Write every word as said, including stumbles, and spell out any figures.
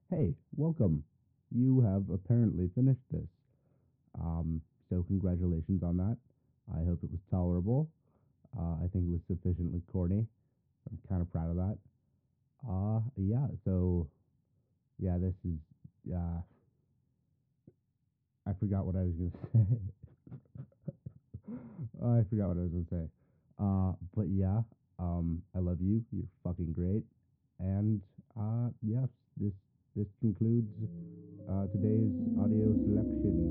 Hey, welcome. You have apparently finished this. Um, so congratulations on that. I hope it was tolerable. Uh, I think it was sufficiently corny. I'm kind of proud of that. Uh, yeah, so, yeah, this is, uh, I forgot what I was going to say. I forgot what I was going to say. Uh, but yeah, um, I love you. You're fucking great. And, uh, yes, this, this concludes, uh, today's audio selection.